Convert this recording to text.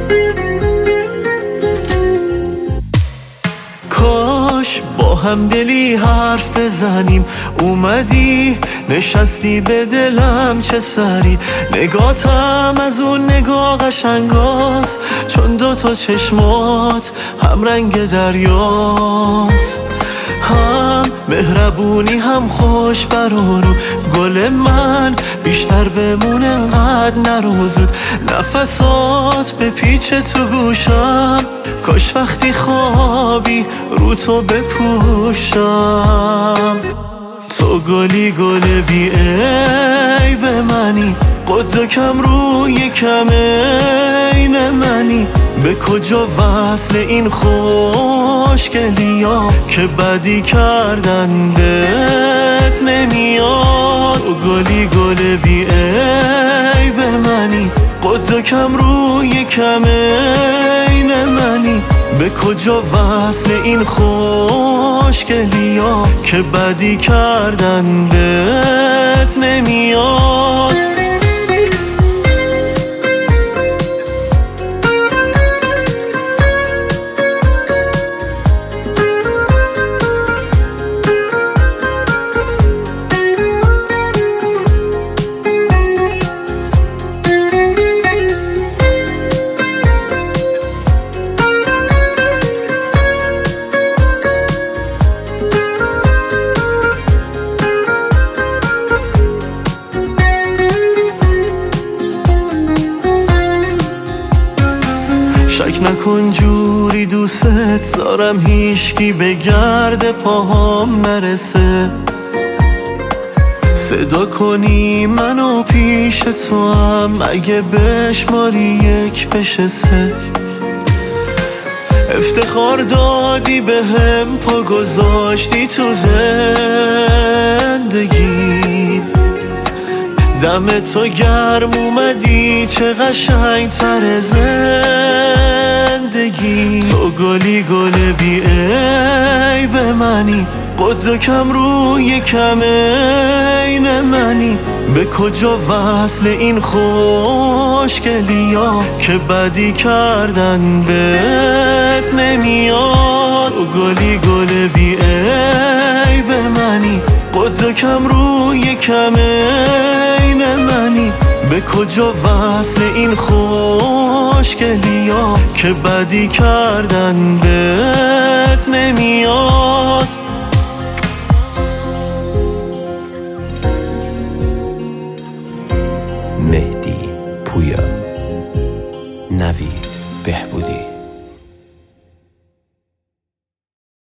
کاش با هم دلی حرف بزنیم، اومدی نشستی به دلم چه سری. نگاتم از اون نگاه قشنگاست، چون دوتا چشمات هم رنگ دریاست. هم مهربونی هم خوش برارو، گل من بیشتر بمونه انقدر نرو زود. نفسات به پیچ تو گوشم، کاش وقتی خوابی رو تو بپوشم. تو گلی گل بی عیب منی، قد و کم روی کم عین منی. به کجا وصل این خوشگلی ها که بدی کردن بهت نمیاد. تو گلی گل بی عیب منی، قد و کم روی کم عین منی. به کجا وصل این خوشگلی ها که بدی کردن بهت نمیاد. شک نکن جوری دوست دارم، هیچکی به گرد پاهام نرسه. صدا کنی منو پیش تو هم، اگه بشماری یک بشه سه. افتخار دادی به هم، پا گذاشتی تو زندگی. دم تو گرم اومدی، چه قشنگ تر زندگی. تو گلی گل بی عیب منی، قد و کم روی کم عین منی. به کجا وصل این خوشگلی ها که بدی کردن بهت نمیاد. تو گلی گل بی عیب منی، قد و کم روی کم عین منی. به کجا وصل این خوشگلی ها که بدی کردن بهت نمیاد. مهدی پویا، نوید بهبودی.